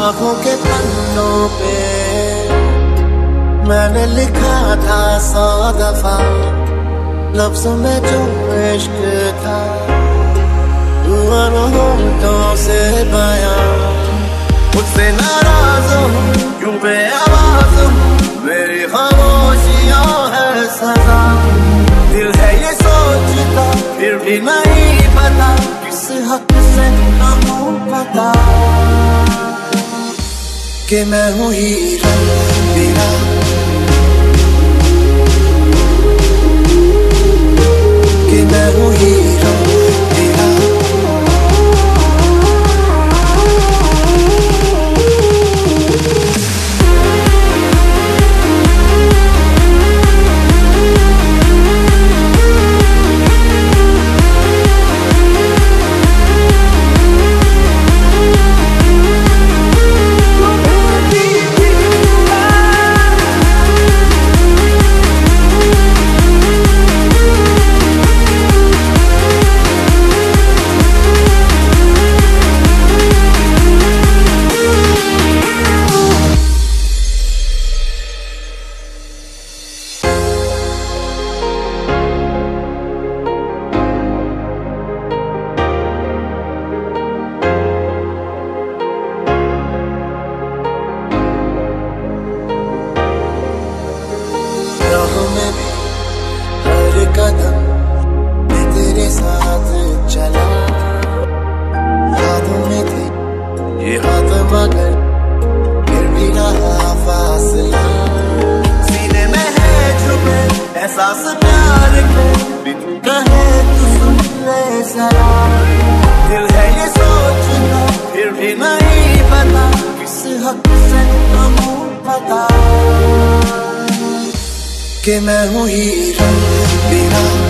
आँखों के पन्नों पे मैंने लिखा था 100 दफा, लफ्ज़ों में जो इश्क था हुआ न होठों से बयां। मुझसे नाराज हूँ क्यों बेआवाज़ हूँ, मेरी खामोशियाँ है सजा। दिल है ये सोचता फिर भी नहीं पता, किस हक से कहूँ पता कि मैं हूँ हीरा तेरा। कि मैं हूँ हीरा तेरा। हर कदम मैं तेरे साथ चला, हाथों में थे ये हाथ मगर फिर भी रहा फासला। सीने में है छुपे एहसास प्यार के, बिन कहे तू सुन ले जरा। दिल है ये सोचता फिर भी नहीं पता, किस हक से कहूँ पता कि मैं हूँ हीरा तेरा।